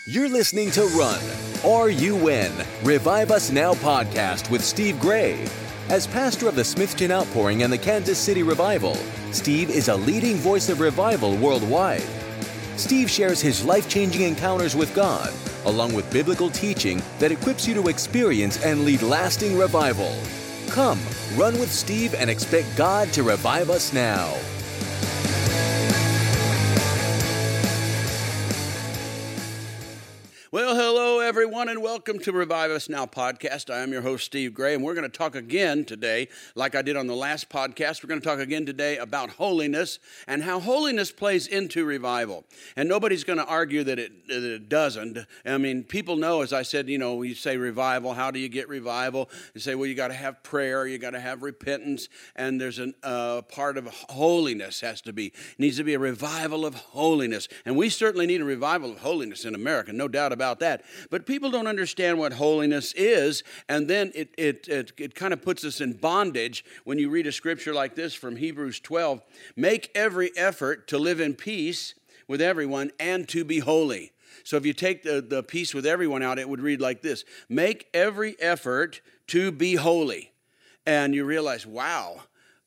You're listening to Run, or You Win, Revive Us Now podcast with Steve Gray. As pastor of the Smithton Outpouring and the Kansas City Revival, Steve is a leading voice of revival worldwide. Steve shares his life-changing encounters with God, along with biblical teaching that equips you to experience and lead lasting revival. Come, run with Steve and expect God to revive us now. Well, hello, everyone, and welcome to Revive Us Now podcast. I am your host, Steve Gray, and we're going to talk again today, like I did on the last podcast. We're going to talk again today about holiness and how holiness plays into revival. And nobody's going to argue that it doesn't. I mean, people know, as I said, you say revival. How do you get revival? You say, well, you got to have prayer, you got to have repentance, and there's a part of holiness needs to be a revival of holiness. And we certainly need a revival of holiness in America, no doubt about that. But people don't understand what holiness is, and then it kind of puts us in bondage when you read a scripture like this from Hebrews 12. Make every effort to live in peace with everyone and to be holy. So if you take the peace with everyone out, it would read like this: make every effort to be holy. And you realize, wow,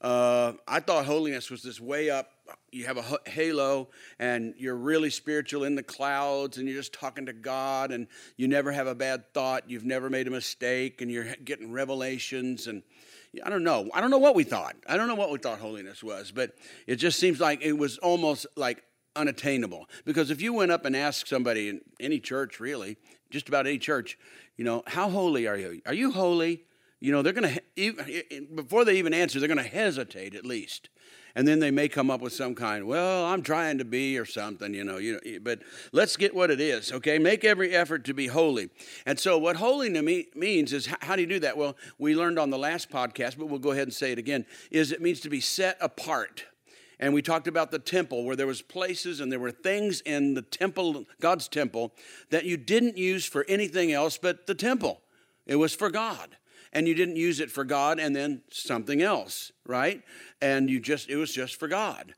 I thought holiness was this way up. You have a halo, and you're really spiritual in the clouds, and you're just talking to God, and you never have a bad thought. You've never made a mistake, and you're getting revelations, and I don't know. I don't know what we thought. I don't know what we thought holiness was, but it just seems like it was almost like unattainable. Because if you went up and asked somebody in any church, really, just about any church, how holy are you? Are you holy? They're going to, before they even answer, they're going to hesitate at least. And then they may come up with some kind, well, I'm trying to be or something, but let's get what it is, okay? Make every effort to be holy. And so what holiness means is, how do you do that? Well, we learned on the last podcast, but we'll go ahead and say it again, is it means to be set apart. And we talked about the temple, where there was places and there were things in the temple, God's temple, that you didn't use for anything else but the temple. It was for God. And you didn't use it for God and then something else, right? And it was just for God.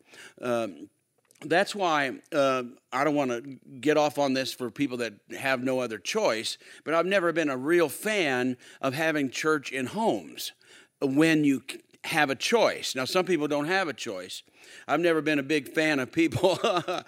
That's why I don't want to get off on this for people that have no other choice, but I've never been a real fan of having church in homes when you have a choice. Now, some people don't have a choice. I've never been a big fan of people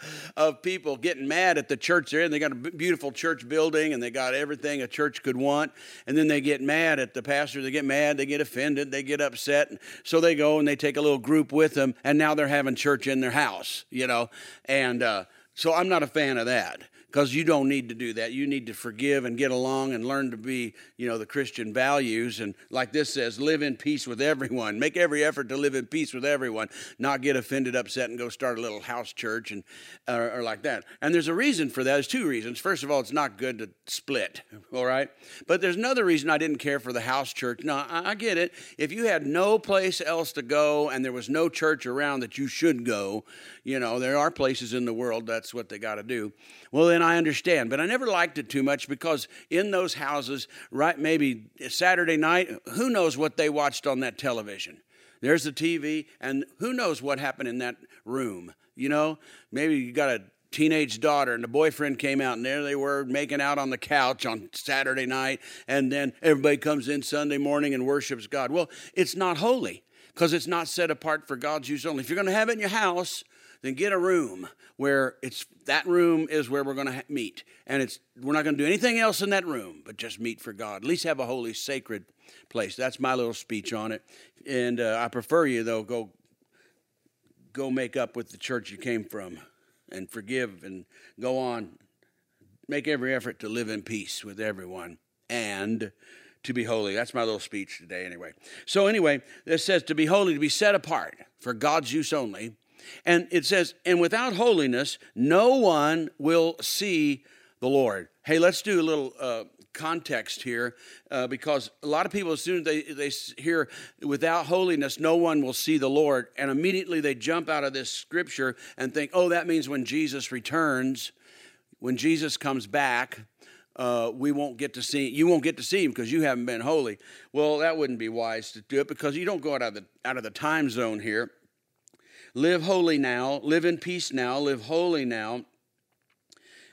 getting mad at the church they're in. They got a beautiful church building, and they got everything a church could want, and then they get mad at the pastor. They get mad, they get offended, they get upset, so they go and they take a little group with them, and now they're having church in their house, and so I'm not a fan of that. Because you don't need to do that. You need to forgive and get along and learn to be, the Christian values. And like this says, live in peace with everyone. Make every effort to live in peace with everyone. Not get offended, upset, and go start a little house church or like that. And there's a reason for that. There's two reasons. First of all, it's not good to split, all right? But there's another reason I didn't care for the house church. No, I get it. If you had no place else to go and there was no church around that you should go, there are places in the world that's what they got to do. Well, then I understand, but I never liked it too much because in those houses, right, maybe Saturday night, who knows what they watched on that television? There's the TV, and who knows what happened in that room? Maybe you got a teenage daughter and the boyfriend came out, and there they were making out on the couch on Saturday night, and then everybody comes in Sunday morning and worships God. Well, it's not holy because it's not set apart for God's use only. If you're going to have it in your house, then get a room where that room is where we're going to meet. And we're not going to do anything else in that room but just meet for God. At least have a holy, sacred place. That's my little speech on it. And I prefer you, though, go make up with the church you came from and forgive and go on. Make every effort to live in peace with everyone and to be holy. That's my little speech today anyway. So anyway, it says to be holy, to be set apart for God's use only. And it says, and without holiness, no one will see the Lord. Hey, let's do a little context here because a lot of people, as soon as they hear without holiness, no one will see the Lord. And immediately they jump out of this scripture and think, oh, that means when Jesus returns, when Jesus comes back, you won't get to see him because you haven't been holy. Well, that wouldn't be wise to do it because you don't go out of the time zone here. Live holy now, live in peace now, live holy now.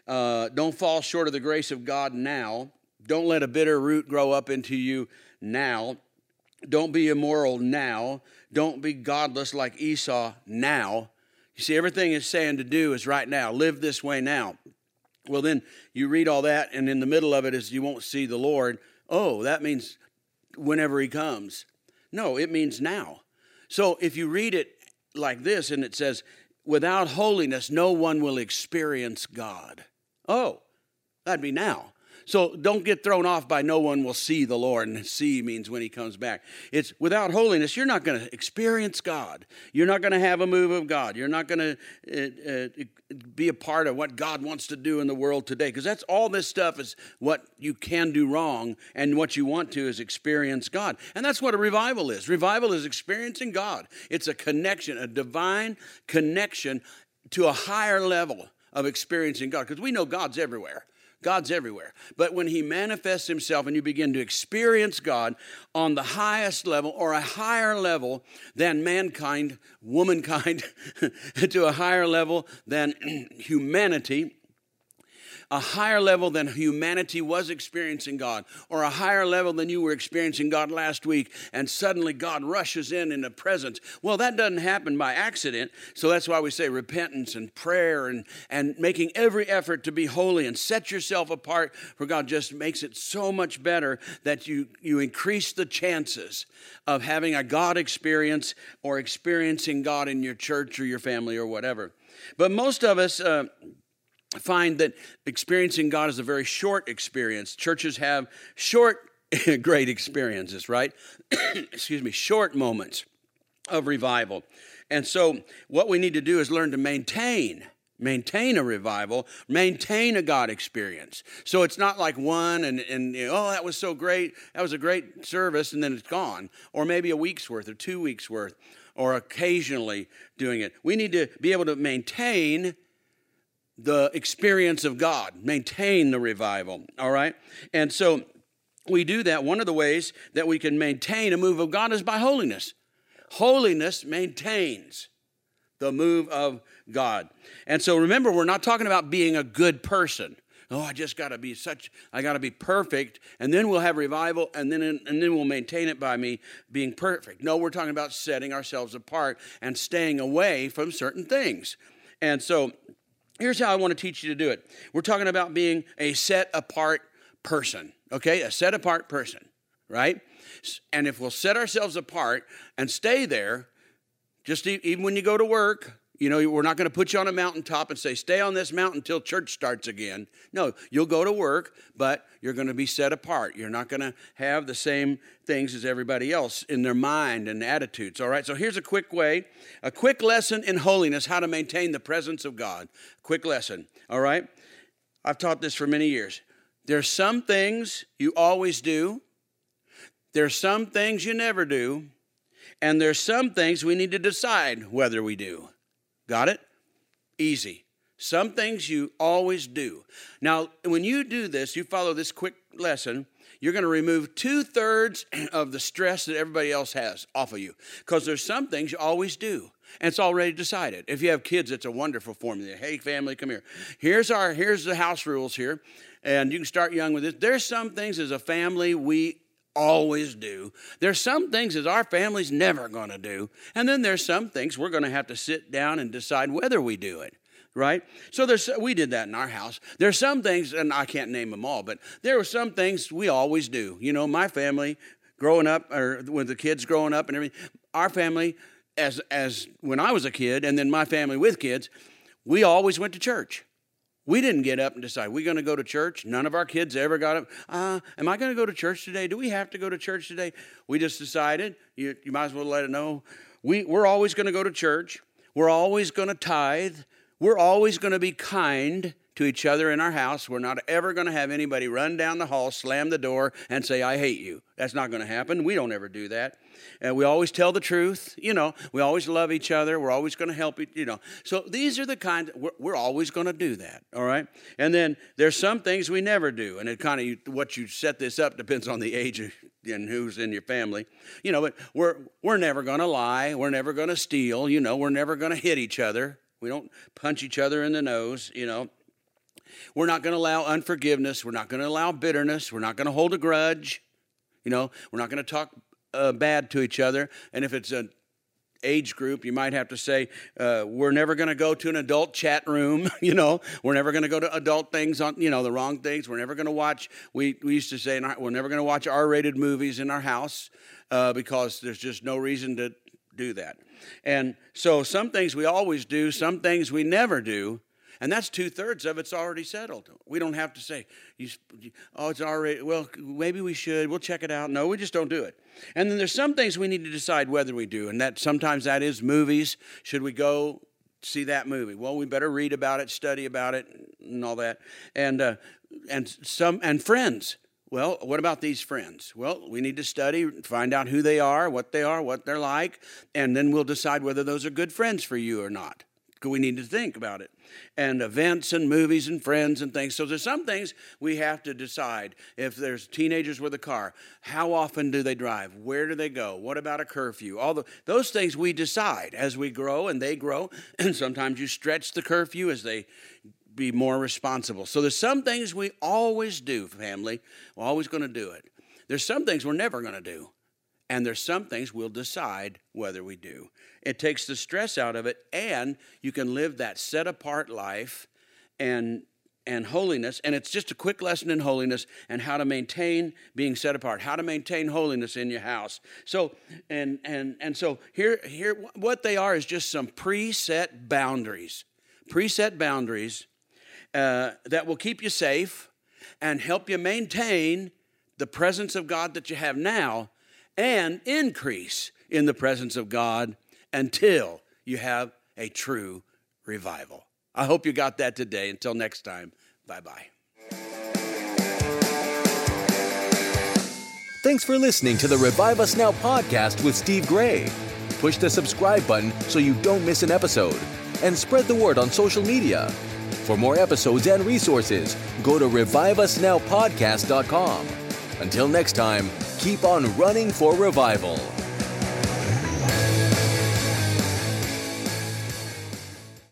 Don't fall short of the grace of God now. Don't let a bitter root grow up into you now. Don't be immoral now. Don't be godless like Esau now. You see, everything it's saying to do is right now. Live this way now. Well, then you read all that, and in the middle of it is you won't see the Lord. Oh, that means whenever he comes. No, it means now. So if you read it like this, and it says, without holiness, no one will experience God. Oh, that'd be now. So don't get thrown off by no one will see the Lord, and see means when he comes back. It's without holiness, you're not going to experience God. You're not going to have a move of God. You're not going to be a part of what God wants to do in the world today, because that's all this stuff is what you can do wrong, and what you want to is experience God. And that's what a revival is. Revival is experiencing God. It's a connection, a divine connection to a higher level of experiencing God, because we know God's everywhere. God's everywhere. But when he manifests himself and you begin to experience God on the highest level, or a higher level than mankind, womankind, to a higher level than humanity, a higher level than humanity was experiencing God, or a higher level than you were experiencing God last week, and suddenly God rushes in the presence. Well, that doesn't happen by accident, so that's why we say repentance and prayer and making every effort to be holy and set yourself apart for God just makes it so much better that you increase the chances of having a God experience or experiencing God in your church or your family or whatever. But most of us find that experiencing God is a very short experience. Churches have short, great experiences, right? Excuse me, short moments of revival. And so what we need to do is learn to maintain a revival, maintain a God experience. So it's not like one and oh, that was so great. That was a great service, and then it's gone. Or maybe a week's worth or 2 weeks worth, or occasionally doing it. We need to be able to maintain the experience of God, maintain the revival, all right? And so we do that. One of the ways that we can maintain a move of God is by holiness. Holiness maintains the move of God. And so remember, we're not talking about being a good person. Oh, I got to be perfect, and then we'll have revival, and then we'll maintain it by me being perfect. No, we're talking about setting ourselves apart and staying away from certain things. And so here's how I want to teach you to do it. We're talking about being a set-apart person, okay? A set-apart person, right? And if we'll set ourselves apart and stay there, just even when you go to work, we're not going to put you on a mountaintop and say, stay on this mountain until church starts again. No, you'll go to work, but you're going to be set apart. You're not going to have the same things as everybody else in their mind and attitudes, all right? So here's a quick lesson in holiness, how to maintain the presence of God. Quick lesson, all right? I've taught this for many years. There's some things you always do. There's some things you never do. And there's some things we need to decide whether we do. Got it? Easy. Some things you always do. Now, when you do this, you follow this quick lesson, you're going to remove 2/3 of the stress that everybody else has off of you. Because there's some things you always do. And it's already decided. If you have kids, it's a wonderful formula. Hey, family, come here. Here's the house rules here. And you can start young with this. There's some things as a family we always do. There's some things that our family's never going to do. And then there's some things we're going to have to sit down and decide whether we do it, right? So we did that in our house. There's some things, and I can't name them all, but there were some things we always do. My family growing up, or with the kids growing up and everything, our family, as when I was a kid, and then my family with kids, we always went to church. We didn't get up and decide, we're going to go to church. None of our kids ever got up. Am I going to go to church today? Do we have to go to church today? We just decided, you might as well let it know. We're always going to go to church. We're always going to tithe. We're always going to be kind to each other in our house. We're not ever going to have anybody run down the hall, slam the door, and say, I hate you. That's not going to happen. We don't ever do that. We always tell the truth. We always love each other. We're always going to help, So these are the kind, we're always going to do that, all right? And then there's some things we never do. And it kind of, what you set this up depends on the age and who's in your family. But we're never going to lie. We're never going to steal. We're never going to hit each other. We don't punch each other in the nose, We're not going to allow unforgiveness. We're not going to allow bitterness. We're not going to hold a grudge. We're not going to talk bad to each other. And if it's an age group, you might have to say, we're never going to go to an adult chat room. We're never going to go to adult things on, the wrong things. We're never going to watch, we used to say, we're never going to watch R-rated movies in our house because there's just no reason to do that. And so some things we always do, some things we never do. And that's 2/3 of it's already settled. We don't have to say, it's already, well, maybe we should. We'll check it out. No, we just don't do it. And then there's some things we need to decide whether we do. And sometimes that is movies. Should we go see that movie? Well, we better read about it, study about it, and all that. And friends. Well, what about these friends? Well, we need to study, find out who they are, what they're like, and then we'll decide whether those are good friends for you or not. We need to think about it. And events and movies and friends and things. So there's some things we have to decide. If there's teenagers with a car, how often do they drive? Where do they go? What about a curfew? Those things we decide as we grow and they grow. And sometimes you stretch the curfew as they be more responsible. So there's some things we always do, family. We're always going to do it. There's some things we're never going to do. And there's some things we'll decide whether we do. It takes the stress out of it, and you can live that set-apart life and holiness. And it's just a quick lesson in holiness and how to maintain being set apart, how to maintain holiness in your house. So, and so here, what they are is just some preset boundaries that will keep you safe and help you maintain the presence of God that you have now, and increase in the presence of God until you have a true revival. I hope you got that today. Until next time, bye-bye. Thanks for listening to the Revive Us Now podcast with Steve Gray. Push the subscribe button so you don't miss an episode, and spread the word on social media. For more episodes and resources, go to reviveusnowpodcast.com. Until next time, keep on running for revival.